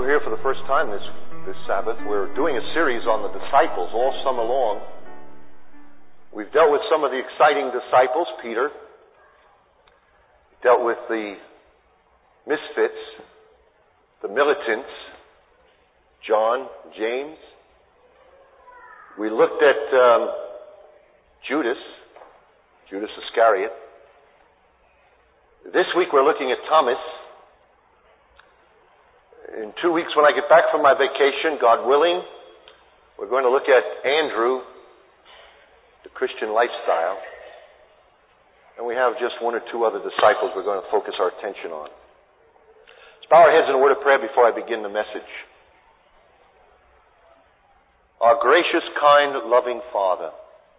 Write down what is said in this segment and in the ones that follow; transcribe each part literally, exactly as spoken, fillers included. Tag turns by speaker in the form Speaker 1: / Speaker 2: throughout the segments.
Speaker 1: you here for the first time this, this Sabbath, we're doing a series on the disciples all summer long. We've dealt with some of the exciting disciples, Peter. Dealt with the misfits, the militants, John, James. We looked at um, Judas, Judas Iscariot. This week we're looking at Thomas. In two weeks when I get back from my vacation, God willing, we're going to look at Andrew, the Christian lifestyle. And we have just one or two other disciples we're going to focus our attention on. Let's bow our heads in a word of prayer before I begin the message. Our gracious, kind, loving Father,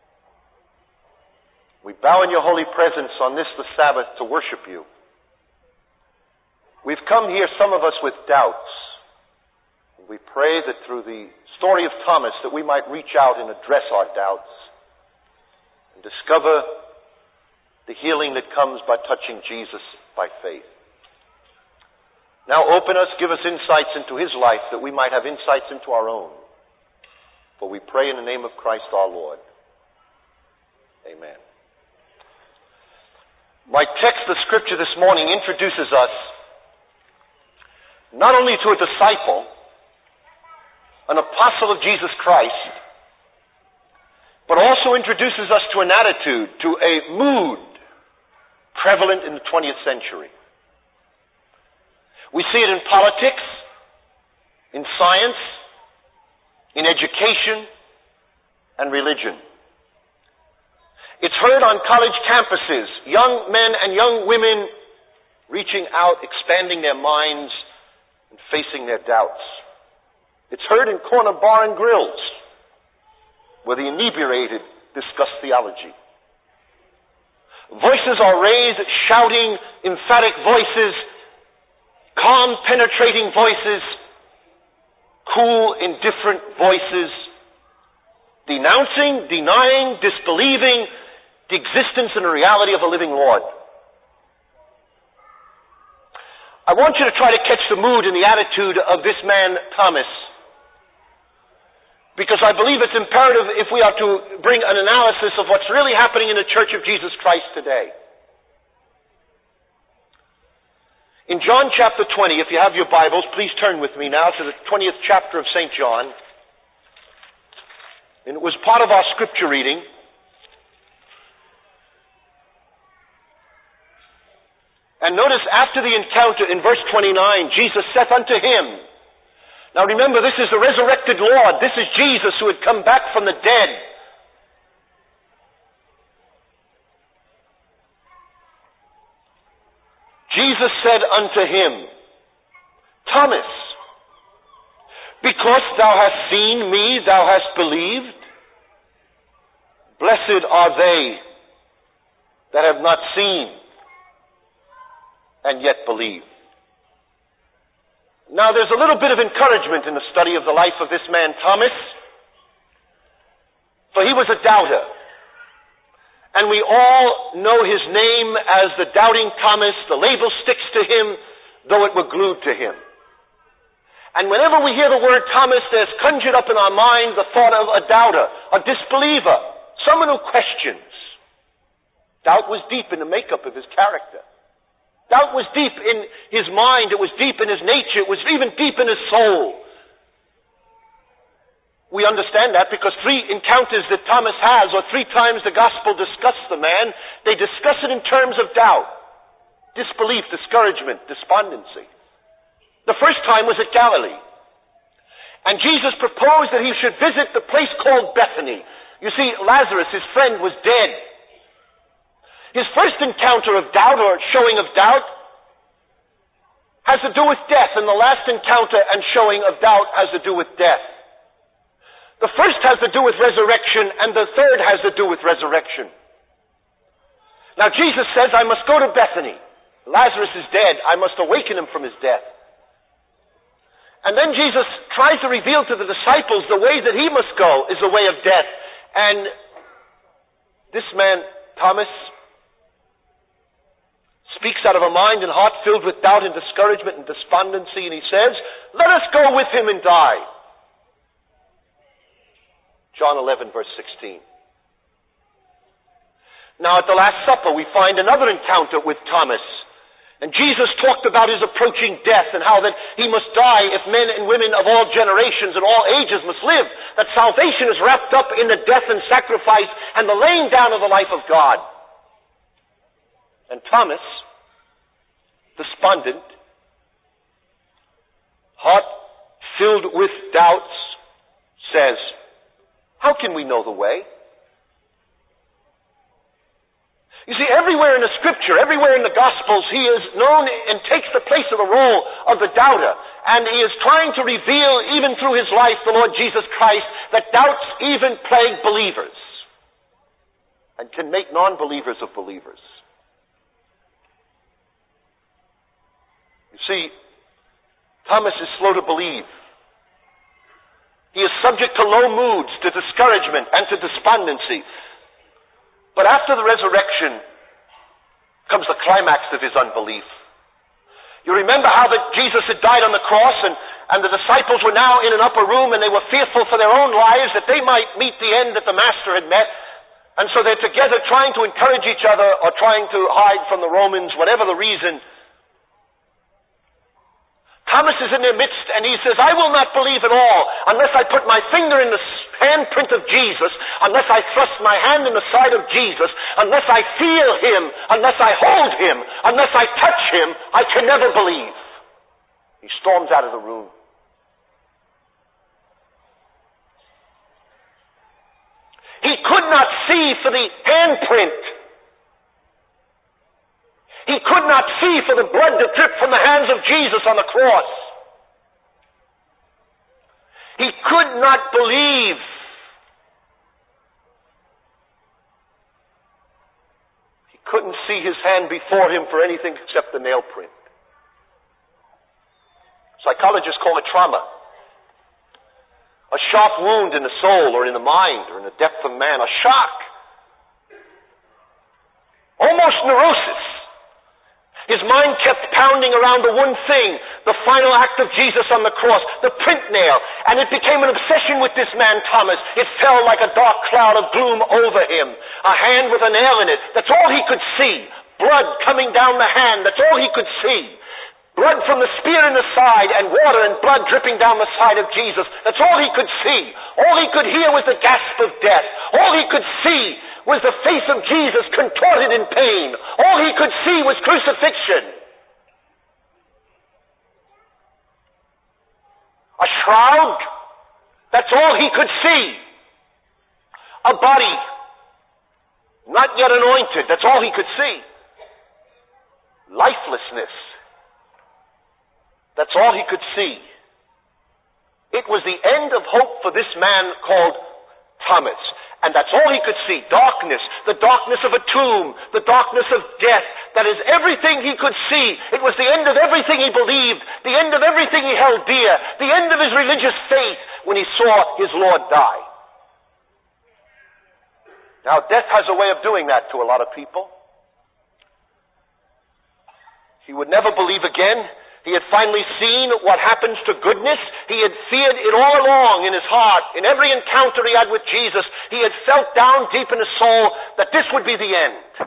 Speaker 1: we bow in your holy presence on this, the Sabbath, to worship you. We've come here, some of us, with doubts. We pray that through the story of Thomas that we might reach out and address our doubts and discover the healing that comes by touching Jesus by faith. Now open us, give us insights into his life that we might have insights into our own. For we pray in the name of Christ our Lord. Amen. My text of scripture this morning introduces us not only to a disciple, an apostle of Jesus Christ, but also introduces us to an attitude, to a mood prevalent in the twentieth century. We see it in politics, in science, in education, and religion. It's heard on college campuses, young men and young women reaching out, expanding their minds, and facing their doubts. It's heard in corner bar and grills, where the inebriated discuss theology. Voices are raised, shouting, emphatic voices, calm, penetrating voices, cool, indifferent voices, denouncing, denying, disbelieving the existence and the reality of a living Lord. I want you to try to catch the mood and the attitude of this man, Thomas, because I believe it's imperative if we are to bring an analysis of what's really happening in the Church of Jesus Christ today. In John chapter twenty, if you have your Bibles, please turn with me now to the twentieth chapter of Saint John. And it was part of our scripture reading. And notice after the encounter in verse twenty-nine, Jesus saith unto him. Now remember, this is the resurrected Lord. This is Jesus who had come back from the dead. Jesus said unto him, Thomas, because thou hast seen me, thou hast believed. Blessed are they that have not seen and yet believe. Now there's a little bit of encouragement in the study of the life of this man Thomas, for he was a doubter. And we all know his name as the doubting Thomas. The label sticks to him, though it were glued to him. And whenever we hear the word Thomas, there's conjured up in our mind the thought of a doubter, a disbeliever, someone who questions. Doubt was deep in the makeup of his character. Doubt was deep in his mind. It was deep in his nature. It was even deep in his soul. We understand that because three encounters that Thomas has, or three times the gospel discuss the man, they discuss it in terms of doubt, disbelief, discouragement, despondency. The first time was at Galilee. And Jesus proposed that he should visit the place called Bethany. You see, Lazarus, his friend, was dead. His first encounter of doubt, or showing of doubt, has to do with death, and the last encounter and showing of doubt has to do with death. The first has to do with resurrection, and the third has to do with resurrection. Now Jesus says, I must go to Bethany. Lazarus is dead. I must awaken him from his death. And then Jesus tries to reveal to the disciples the way that he must go is the way of death. And this man, Thomas, speaks out of a mind and heart filled with doubt and discouragement and despondency, and he says, Let us go with him and die. John eleven, verse sixteen. Now at the Last Supper, we find another encounter with Thomas. And Jesus talked about his approaching death and how that he must die if men and women of all generations and all ages must live. That salvation is wrapped up in the death and sacrifice and the laying down of the life of God. And Thomas, despondent, heart filled with doubts, says, "How can we know the way?" You see, everywhere in the Scripture, everywhere in the Gospels, he is known and takes the place of the role of the doubter. And he is trying to reveal, even through his life, the Lord Jesus Christ, that doubts even plague believers and can make non-believers of believers. You see, Thomas is slow to believe. He is subject to low moods, to discouragement, and to despondency. But after the resurrection comes the climax of his unbelief. You remember how that Jesus had died on the cross and, and the disciples were now in an upper room and they were fearful for their own lives that they might meet the end that the Master had met. And so they're together trying to encourage each other or trying to hide from the Romans, whatever the reason. Thomas is in their midst and he says, "I will not believe at all unless I put my finger in the handprint of Jesus, unless I thrust my hand in the side of Jesus, unless I feel him, unless I hold him, unless I touch him, I can never believe." He storms out of the room. He could not see for the handprint. He could not see for the blood that dripped from the hands of Jesus on the cross. He could not believe. He couldn't see his hand before him for anything except the nail print. Psychologists call it trauma. A sharp wound in the soul or in the mind or in the depth of man. A shock. Almost neurosis. His mind kept pounding around the one thing, the final act of Jesus on the cross, the print nail, and it became an obsession with this man, Thomas. It fell like a dark cloud of gloom over him. A hand with a nail in it, that's all he could see. Blood coming down the hand, that's all he could see. Blood from the spear in the side and water and blood dripping down the side of Jesus, that's all he could see. All he could hear was the gasp of death. All he could see was the face of Jesus contorted in pain. All he could see was crucifixion. A shroud, that's all he could see. A body, not yet anointed, that's all he could see. Lifelessness, that's all he could see. It was the end of hope for this man called Thomas. And that's all he could see. Darkness. The darkness of a tomb. The darkness of death. That is everything he could see. It was the end of everything he believed. The end of everything he held dear. The end of his religious faith when he saw his Lord die. Now, death has a way of doing that to a lot of people. He would never believe again. He had finally seen what happens to goodness. He had feared it all along in his heart. In every encounter he had with Jesus, he had felt down deep in his soul that this would be the end.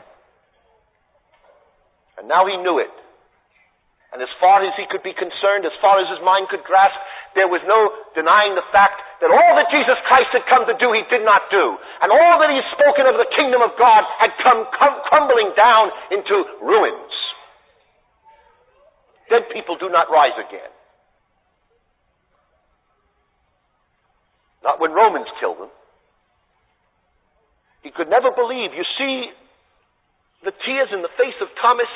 Speaker 1: And now he knew it. And as far as he could be concerned, as far as his mind could grasp, there was no denying the fact that all that Jesus Christ had come to do, he did not do. And all that he had spoken of the kingdom of God had come crumbling down into ruins. Dead people do not rise again. Not when Romans kill them. He could never believe. You see the tears in the face of Thomas.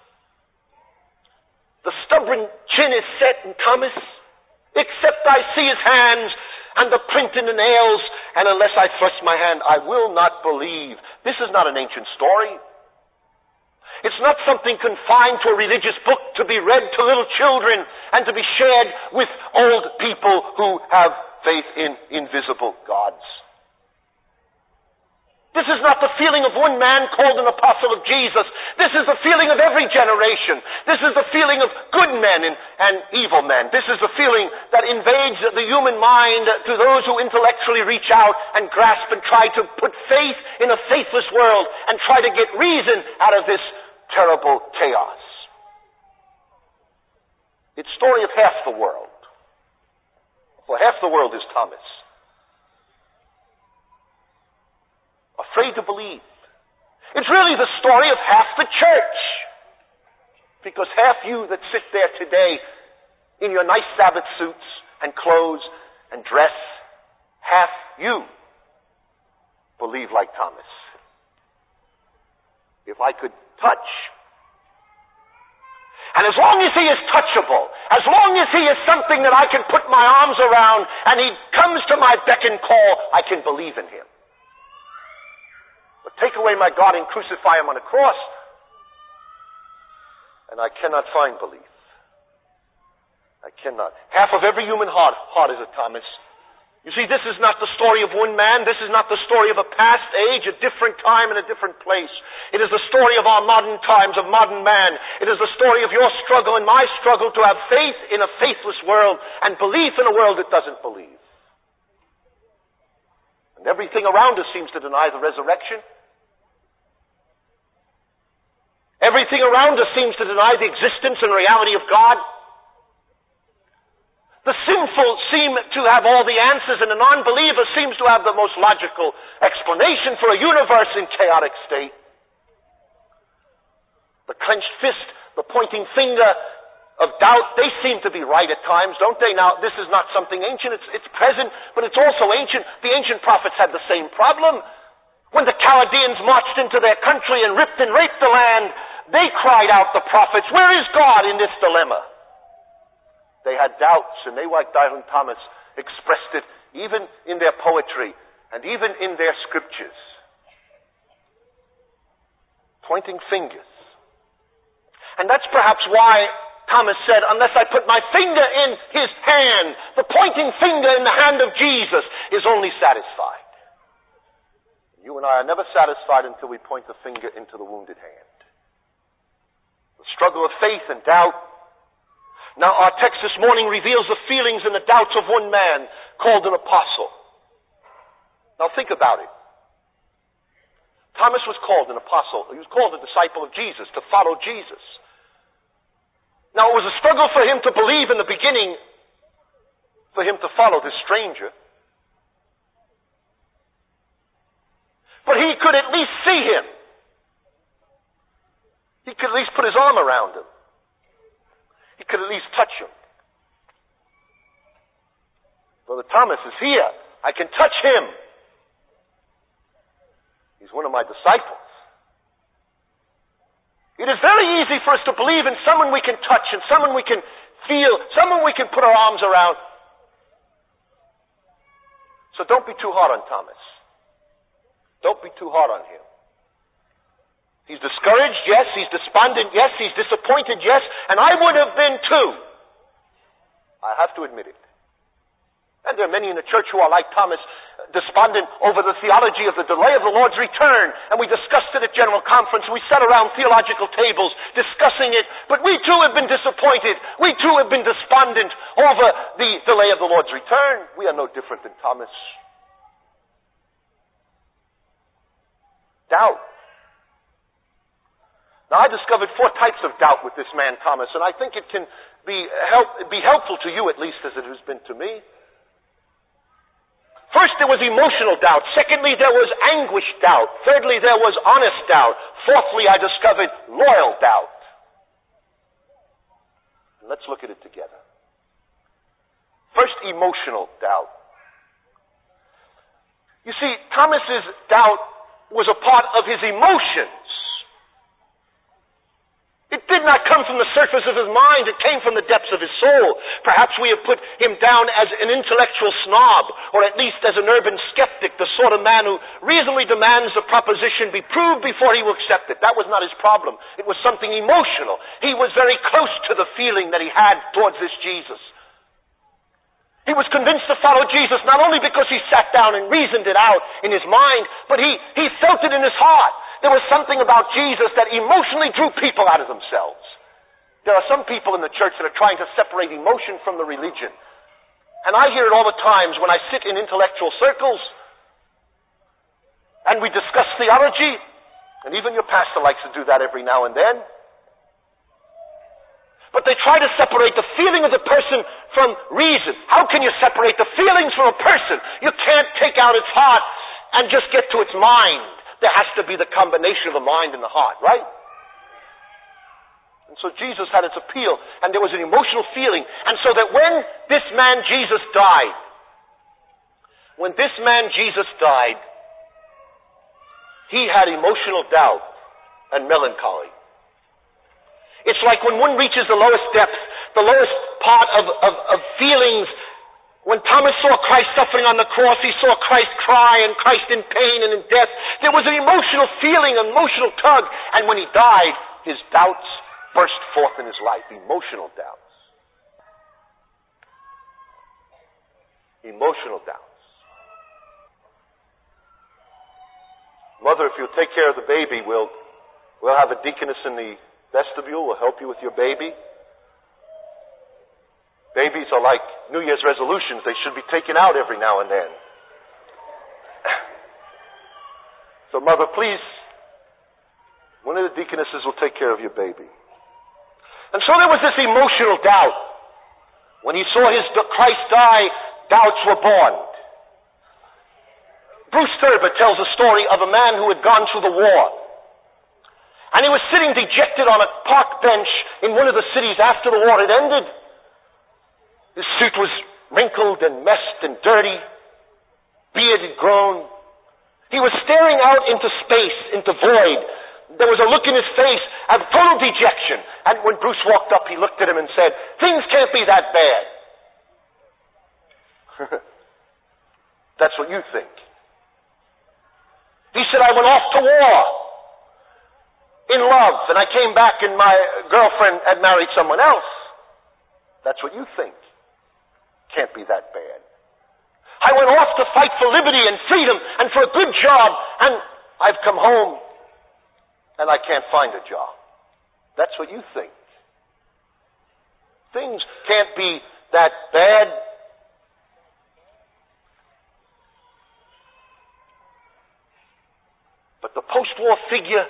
Speaker 1: The stubborn chin is set in Thomas. Except I see his hands and the print in the nails, and unless I thrust my hand, I will not believe. This is not an ancient story. It's not something confined to a religious book to be read to little children and to be shared with old people who have faith in invisible gods. This is not the feeling of one man called an apostle of Jesus. This is the feeling of every generation. This is the feeling of good men and, and evil men. This is the feeling that invades the human mind to those who intellectually reach out and grasp and try to put faith in a faithless world and try to get reason out of this terrible chaos. It's the story of half the world. For half the world is Thomas. Afraid to believe. It's really the story of half the church. Because half you that sit there today in your nice Sabbath suits and clothes and dress, half you believe like Thomas. If I could touch. And as long as he is touchable, as long as he is something that I can put my arms around and he comes to my beck and call, I can believe in him. But take away my God and crucify him on a cross, and I cannot find belief. I cannot. Half of every human heart, heart is a Thomas. You see, this is not the story of one man. This is not the story of a past age, a different time, and a different place. It is the story of our modern times, of modern man. It is the story of your struggle and my struggle to have faith in a faithless world and belief in a world that doesn't believe. And everything around us seems to deny the resurrection. Everything around us seems to deny the existence and reality of God. The sinful seem to have all the answers, and the non-believer seems to have the most logical explanation for a universe in chaotic state. The clenched fist, the pointing finger of doubt, they seem to be right at times, don't they? Now, this is not something ancient, it's, it's present, but it's also ancient. The ancient prophets had the same problem. When the Chaldeans marched into their country and ripped and raped the land, they cried out, the prophets, where is God in this dilemma? They had doubts, and they, like Dylan Thomas, expressed it even in their poetry and even in their scriptures. Pointing fingers. And that's perhaps why Thomas said, unless I put my finger in his hand, the pointing finger in the hand of Jesus is only satisfied. You and I are never satisfied until we point the finger into the wounded hand. The struggle of faith and doubt. Now our text this morning reveals the feelings and the doubts of one man called an apostle. Now think about it. Thomas was called an apostle. He was called a disciple of Jesus, to follow Jesus. Now it was a struggle for him to believe in the beginning, for him to follow this stranger. But he could at least see him. He could at least put his arm around him. He could at least touch him. Brother Thomas is here. I can touch him. He's one of my disciples. It is very easy for us to believe in someone we can touch and someone we can feel, someone we can put our arms around. So don't be too hard on Thomas. Don't be too hard on him. He's discouraged, yes. He's despondent, yes. He's disappointed, yes. And I would have been too. I have to admit it. And there are many in the church who are like Thomas, despondent over the theology of the delay of the Lord's return. And we discussed it at General Conference. We sat around theological tables discussing it. But we too have been disappointed. We too have been despondent over the delay of the Lord's return. We are no different than Thomas. Doubt. Now, I discovered four types of doubt with this man, Thomas, and I think it can be, help, be helpful to you, at least, as it has been to me. First, there was emotional doubt. Secondly, there was anguish doubt. Thirdly, there was honest doubt. Fourthly, I discovered loyal doubt. And let's look at it together. First, emotional doubt. You see, Thomas's doubt was a part of his emotions. It did not come from the surface of his mind. It came from the depths of his soul. Perhaps we have put him down as an intellectual snob, or at least as an urban skeptic, the sort of man who reasonably demands the proposition be proved before he will accept it. That was not his problem. It was something emotional. He was very close to the feeling that he had towards this Jesus. He was convinced to follow Jesus not only because he sat down and reasoned it out in his mind, but he, he felt it in his heart. There was something about Jesus that emotionally drew people out of themselves. There are some people in the church that are trying to separate emotion from the religion. And I hear it all the times when I sit in intellectual circles and we discuss theology, and even your pastor likes to do that every now and then. But they try to separate the feeling of the person from reason. How can you separate the feelings from a person? You can't take out its heart and just get to its mind. There has to be the combination of the mind and the heart, right? And so Jesus had its appeal, and there was an emotional feeling. And so that when this man Jesus died, when this man Jesus died, he had emotional doubt and melancholy. It's like when one reaches the lowest depths, the lowest part of, of, of feelings. When Thomas saw Christ suffering on the cross, he saw Christ cry and Christ in pain and in death. There was an emotional feeling, an emotional tug. And when he died, his doubts burst forth in his life. Emotional doubts. Emotional doubts. Mother, if you'll take care of the baby, we'll, we'll have a deaconess in the vestibule will help you with your baby. Babies are like New Year's resolutions. They should be taken out every now and then. So, Mother, please, one of the deaconesses will take care of your baby. And so there was this emotional doubt. When he saw his Christ die, doubts were born. Bruce Thurber tells a story of a man who had gone through the war. And he was sitting dejected on a park bench in one of the cities after the war had ended. His suit was wrinkled and messed and dirty. Beard had grown. He was staring out into space, into void. There was a look in his face of total dejection. And when Bruce walked up, he looked at him and said, "Things can't be that bad." That's what you think. He said, "I went off to war in love, and I came back and my girlfriend had married someone else." That's what you think. Can't be that bad. "I went off to fight for liberty and freedom and for a good job, and I've come home and I can't find a job." That's what you think. Things can't be that bad. But the post-war figure,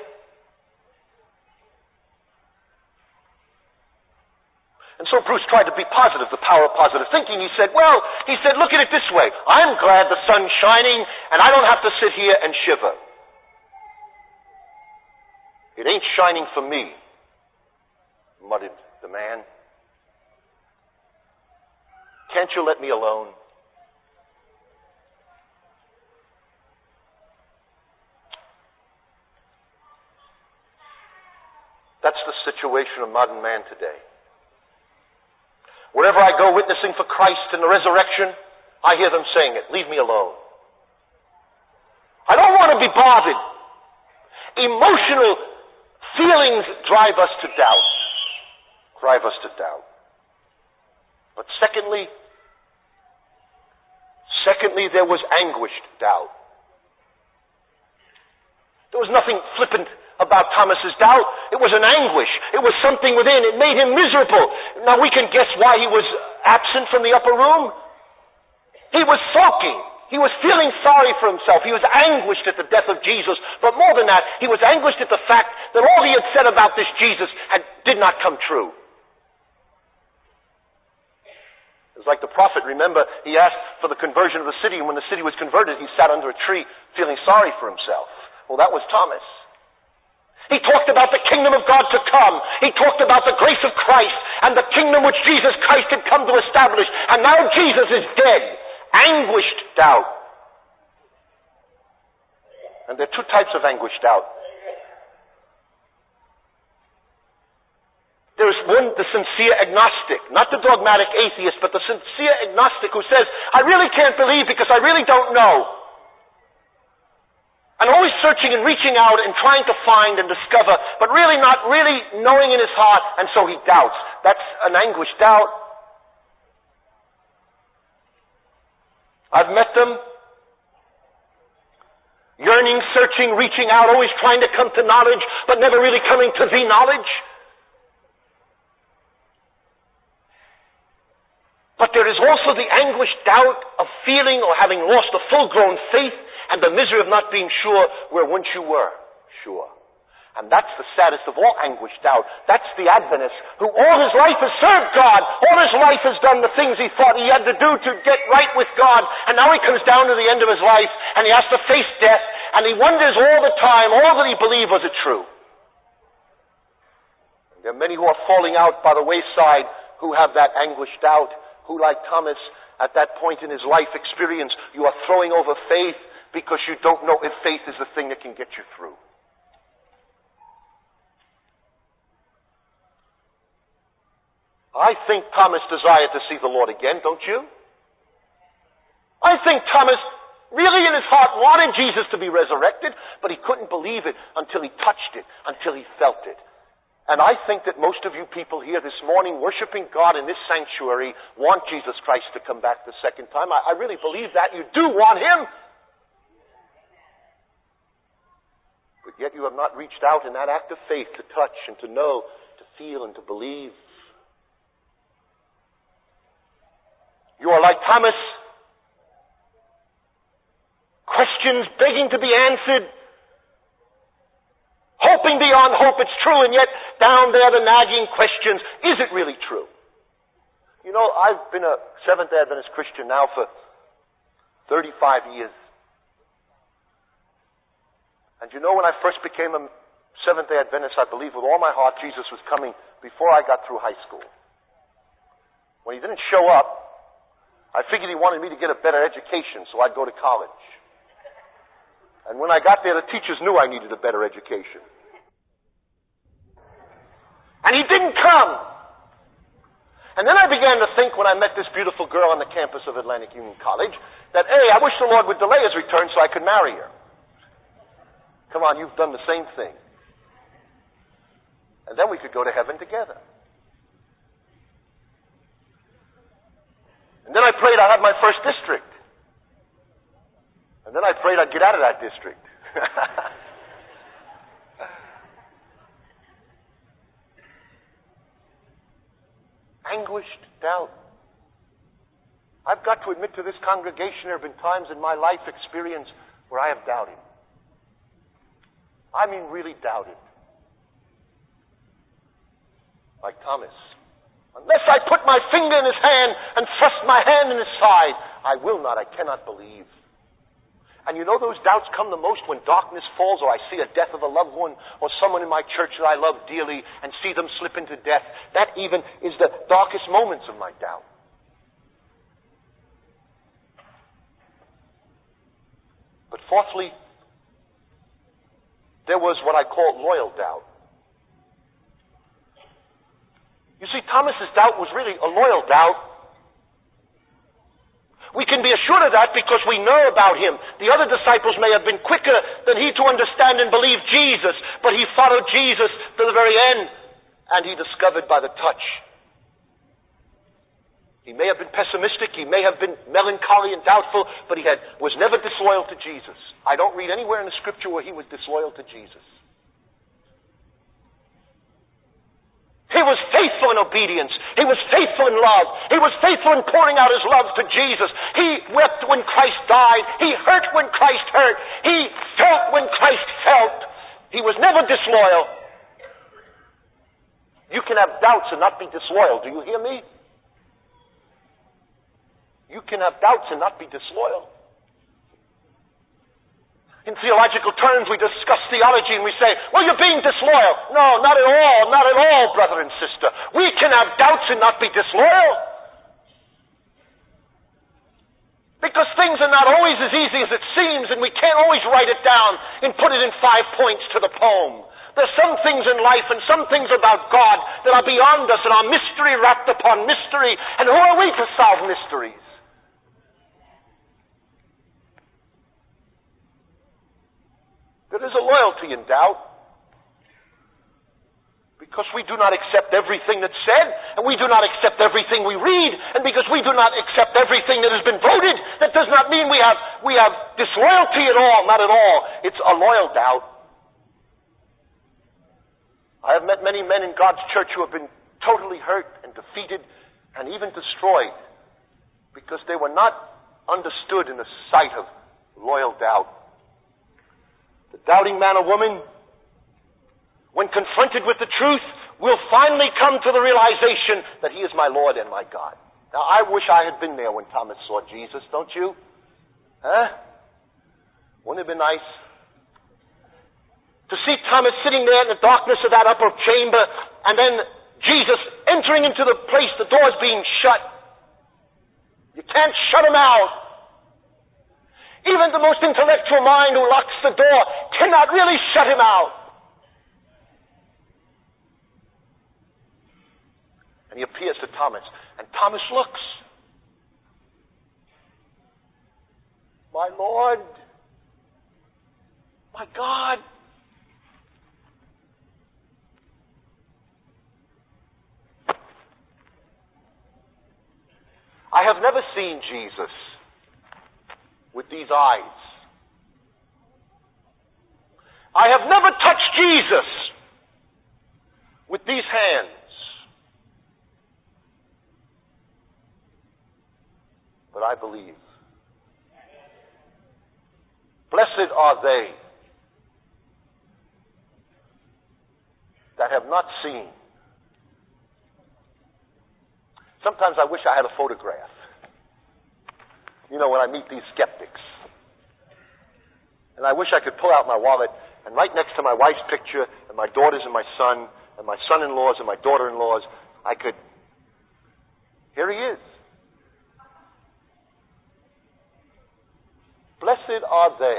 Speaker 1: and so Bruce tried to be positive, the power of positive thinking. He said, well, he said, look at it this way. I'm glad the sun's shining and I don't have to sit here and shiver. It ain't shining for me, muttered the man. Can't you let me alone? That's the situation of modern man today. Wherever I go witnessing for Christ and the resurrection, I hear them saying it. Leave me alone. I don't want to be bothered. Emotional feelings drive us to doubt. Drive us to doubt. But secondly, secondly, there was anguished doubt. There was nothing flippant about Thomas's doubt. It was an anguish. It was something within. It made him miserable. Now we can guess why he was absent from the upper room. He was sulking. He was feeling sorry for himself. He was anguished at the death of Jesus. But more than that, he was anguished at the fact that all he had said about this Jesus had, did not come true. It was like the prophet, remember, he asked for the conversion of the city, and when the city was converted, he sat under a tree feeling sorry for himself. Well, that was Thomas. He talked about the kingdom of God to come. He talked about the grace of Christ and the kingdom which Jesus Christ had come to establish. And now Jesus is dead. Anguished doubt. And there are two types of anguished doubt. There is one, the sincere agnostic, not the dogmatic atheist, but the sincere agnostic who says, I really can't believe because I really don't know. And always searching and reaching out and trying to find and discover, but really not really knowing in his heart, and so he doubts. That's an anguished doubt. I've met them. Yearning, searching, reaching out, always trying to come to knowledge, but never really coming to the knowledge. But there is also the anguished doubt of feeling or having lost a full-grown faith and the misery of not being sure where once you were sure. And that's the saddest of all anguished doubt. That's the Adventist who all his life has served God. All his life has done the things he thought he had to do to get right with God. And now he comes down to the end of his life and he has to face death. And he wonders all the time, all that he believed, was it true? And there are many who are falling out by the wayside who have that anguished doubt, who, like Thomas, at that point in his life experience, you are throwing over faith because you don't know if faith is the thing that can get you through. I think Thomas desired to see the Lord again, don't you? I think Thomas really in his heart wanted Jesus to be resurrected, but he couldn't believe it until he touched it, until he felt it. And I think that most of you people here this morning worshiping God in this sanctuary want Jesus Christ to come back the second time. I, I really believe that. You do want him. But yet you have not reached out in that act of faith to touch and to know, to feel and to believe. You are like Thomas, questions begging to be answered, hoping beyond hope it's true, and yet down there the nagging questions, is it really true? You know, I've been a Seventh-day Adventist Christian now for thirty-five years. And you know, when I first became a Seventh-day Adventist, I believed with all my heart Jesus was coming before I got through high school. When he didn't show up, I figured he wanted me to get a better education, so I'd go to college. And when I got there, the teachers knew I needed a better education. And he didn't come. And then I began to think, when I met this beautiful girl on the campus of Atlantic Union College, that, hey, I wish the Lord would delay his return so I could marry her. Come on, you've done the same thing. And then we could go to heaven together. And then I prayed I'd have my first district. And then I prayed I'd get out of that district. Anguished doubt. I've got to admit to this congregation there have been times in my life experience where I have doubted. I mean really doubted. Like Thomas. Unless I put my finger in his hand and thrust my hand in his side, I will not, I cannot believe. And you know those doubts come the most when darkness falls, or I see a death of a loved one, or someone in my church that I love dearly, and see them slip into death. That even is the darkest moments of my doubt. But fourthly, there was what I call loyal doubt. You see, Thomas's doubt was really a loyal doubt. We can be assured of that because we know about him. The other disciples may have been quicker than he to understand and believe Jesus, but he followed Jesus to the very end, and he discovered by the touch. He may have been pessimistic, he may have been melancholy and doubtful, but he had, was never disloyal to Jesus. I don't read anywhere in the Scripture where he was disloyal to Jesus. He was faithful in obedience. He was faithful in love. He was faithful in pouring out his love to Jesus. He wept when Christ died. He hurt when Christ hurt. He felt when Christ felt. He was never disloyal. You can have doubts and not be disloyal. Do you hear me? You can have doubts and not be disloyal. In theological terms, we discuss theology and we say, well, you're being disloyal. No, not at all, not at all, brother and sister. We can have doubts and not be disloyal. Because things are not always as easy as it seems, and we can't always write it down and put it in five points to the poem. There's some things in life and some things about God that are beyond us and are mystery wrapped upon mystery. And who are we to solve mysteries? There is a loyalty in doubt. Because we do not accept everything that's said, and we do not accept everything we read, and because we do not accept everything that has been voted, that does not we have, we have disloyalty at all. Not at all. It's a loyal doubt. I have met many men in God's church who have been totally hurt and defeated and even destroyed because they were not understood in the sight of loyal doubt. The doubting man or woman, when confronted with the truth, will finally come to the realization that he is my Lord and my God. Now, I wish I had been there when Thomas saw Jesus, don't you? Huh? Wouldn't it have been nice? To see Thomas sitting there in the darkness of that upper chamber, and then Jesus entering into the place, the doors being shut. You can't shut him out. Even the most intellectual mind who locks the door cannot really shut him out. And he appears to Thomas, and Thomas looks. My Lord, my God. I have never seen Jesus with these eyes. I have never touched Jesus with these hands. But I believe. Blessed are they that have not seen. Sometimes I wish I had a photograph. You know, when I meet these skeptics. And I wish I could pull out my wallet, and right next to my wife's picture, and my daughters and my son, and my son-in-laws and my daughter-in-laws, I could, here he is. Blessed are they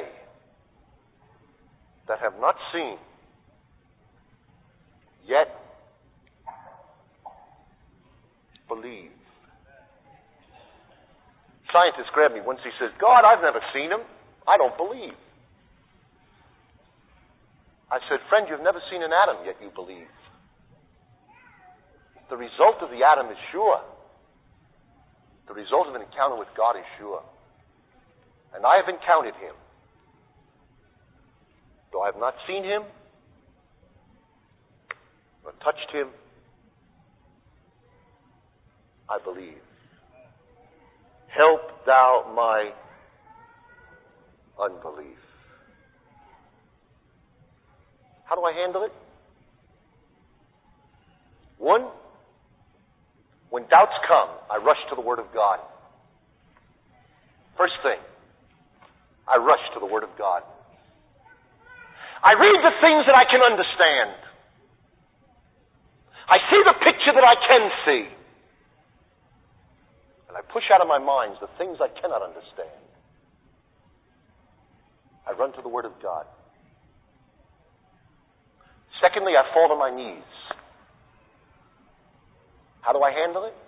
Speaker 1: that have not seen, yet believe. Scientist grabbed me once. He says, God, I've never seen him. I don't believe. I said, friend, you've never seen an atom, yet you believe. The result of the atom is sure. The result of an encounter with God is sure. And I have encountered him. Though I have not seen him, nor touched him, I believe. Help thou my unbelief. How do I handle it? One, when doubts come, I rush to the Word of God. First thing, I rush to the Word of God. I read the things that I can understand. I see the picture that I can see. And I push out of my mind the things I cannot understand. I run to the Word of God. Secondly, I fall to my knees. How do I handle it?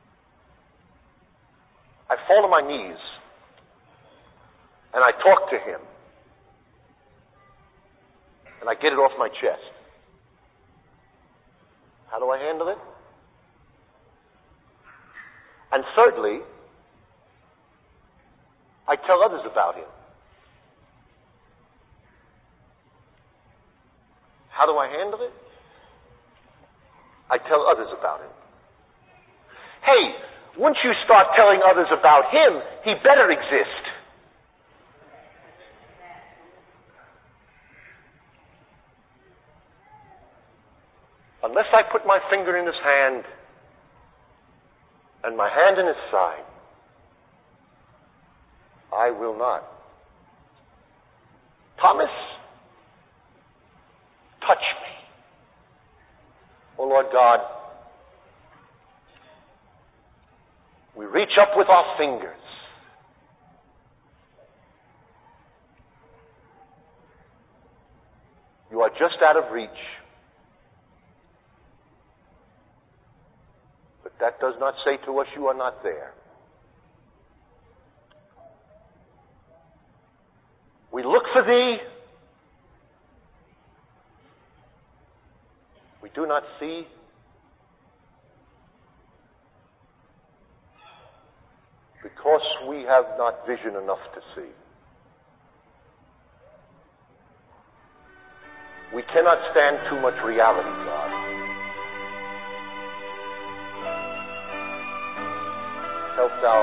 Speaker 1: I fall to my knees and I talk to him. And I get it off my chest. How do I handle it? And thirdly, I tell others about him. How do I handle it? I tell others about him. Hey, once you start telling others about him, he better exist. Unless I put my finger in his hand and my hand in his side, I will not. Thomas, touch me. Oh Lord God, we reach up with our fingers. You are just out of reach. But that does not say to us you are not there. We look for thee. We do not see. because we have not vision enough to see. We cannot stand too much reality, God. Help thou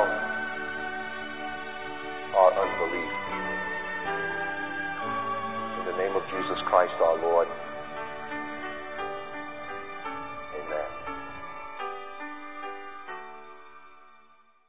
Speaker 1: our unbelief. In the name of Jesus Christ our Lord.